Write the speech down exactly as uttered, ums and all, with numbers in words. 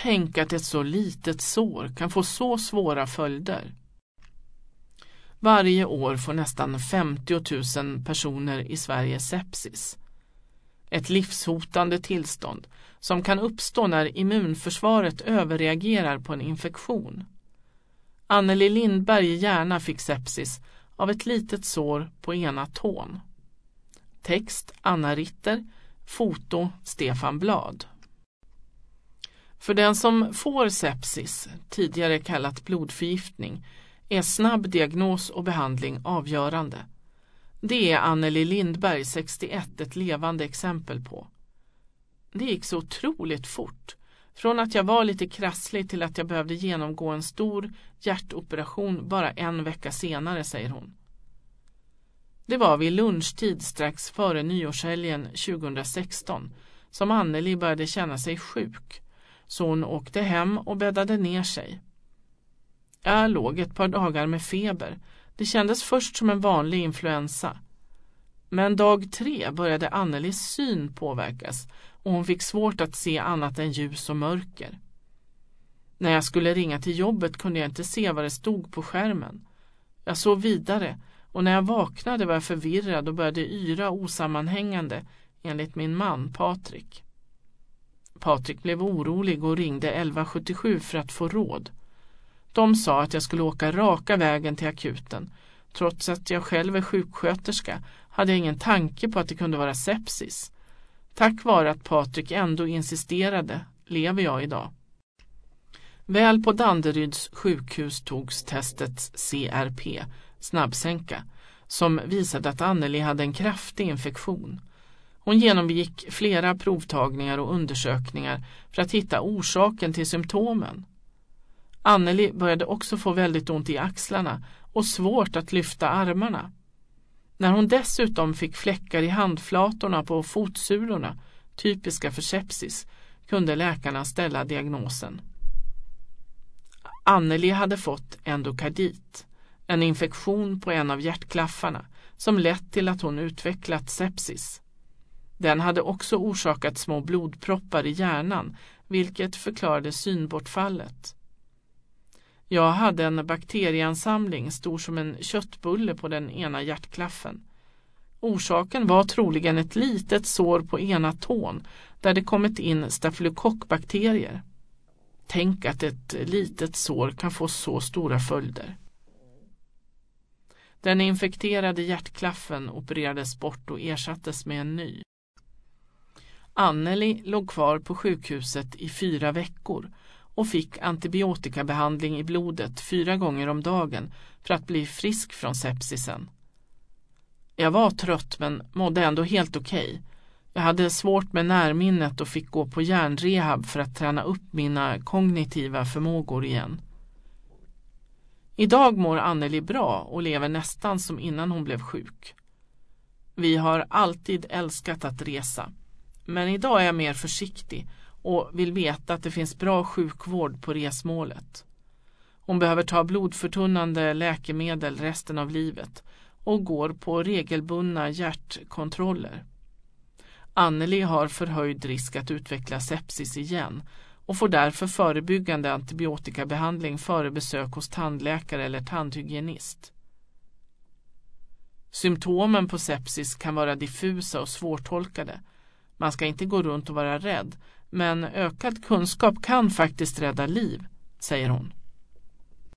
Tänk att ett så litet sår kan få så svåra följder. Varje år får nästan femtio tusen personer i Sverige sepsis. Ett livshotande tillstånd som kan uppstå när immunförsvaret överreagerar på en infektion. Anneli Lindberg i Järna fick sepsis av ett litet sår på ena tån. Text Anna Ritter, foto Stefan Blad. För den som får sepsis, tidigare kallat blodförgiftning, är snabb diagnos och behandling avgörande. Det är Anneli Lindberg, sextioett, ett levande exempel på. Det gick så otroligt fort. Från att jag var lite krasslig till att jag behövde genomgå en stor hjärtoperation bara en vecka senare, säger hon. Det var vid lunchtid strax före nyårshelgen tjugohundrasexton som Anneli började känna sig sjuk, så hon åkte hem och bäddade ner sig. Jag låg ett par dagar med feber. Det kändes först som en vanlig influensa. Men dag tre började Annelis syn påverkas och hon fick svårt att se annat än ljus och mörker. När jag skulle ringa till jobbet kunde jag inte se vad det stod på skärmen. Jag sov vidare och när jag vaknade var jag förvirrad och började yra osammanhängande, enligt min man Patrik. Patrik blev orolig och ringde elva sjuttiosju för att få råd. De sa att jag skulle åka raka vägen till akuten. Trots att jag själv är sjuksköterska hade jag ingen tanke på att det kunde vara sepsis. Tack vare att Patrik ändå insisterade lever jag idag. Väl på Danderyds sjukhus togs testet C R P, snabbsänka, som visade att Anneli hade en kraftig infektion. Hon genomgick flera provtagningar och undersökningar för att hitta orsaken till symptomen. Anneli började också få väldigt ont i axlarna och svårt att lyfta armarna. När hon dessutom fick fläckar i handflatorna på fotsulorna, typiska för sepsis, kunde läkarna ställa diagnosen. Anneli hade fått endokardit, en infektion på en av hjärtklaffarna som lett till att hon utvecklat sepsis. Den hade också orsakat små blodproppar i hjärnan, vilket förklarade synbortfallet. Jag hade en bakterieansamling stor som en köttbulle på den ena hjärtklaffen. Orsaken var troligen ett litet sår på ena tån där det kommit in stafylokockbakterier. Tänk att ett litet sår kan få så stora följder. Den infekterade hjärtklaffen opererades bort och ersattes med en ny. Anneli låg kvar på sjukhuset i fyra veckor och fick antibiotikabehandling i blodet fyra gånger om dagen för att bli frisk från sepsisen. Jag var trött men mådde ändå helt okej. Jag hade svårt med närminnet och fick gå på hjärnrehab för att träna upp mina kognitiva förmågor igen. Idag mår Anneli bra och lever nästan som innan hon blev sjuk. Vi har alltid älskat att resa, men idag är jag mer försiktig och vill veta att det finns bra sjukvård på resmålet. Hon behöver ta blodförtunnande läkemedel resten av livet och går på regelbundna hjärtkontroller. Anneli har förhöjd risk att utveckla sepsis igen och får därför förebyggande antibiotikabehandling före besök hos tandläkare eller tandhygienist. Symptomen på sepsis kan vara diffusa och svårtolkade. Man ska inte gå runt och vara rädd, men ökad kunskap kan faktiskt rädda liv, säger hon.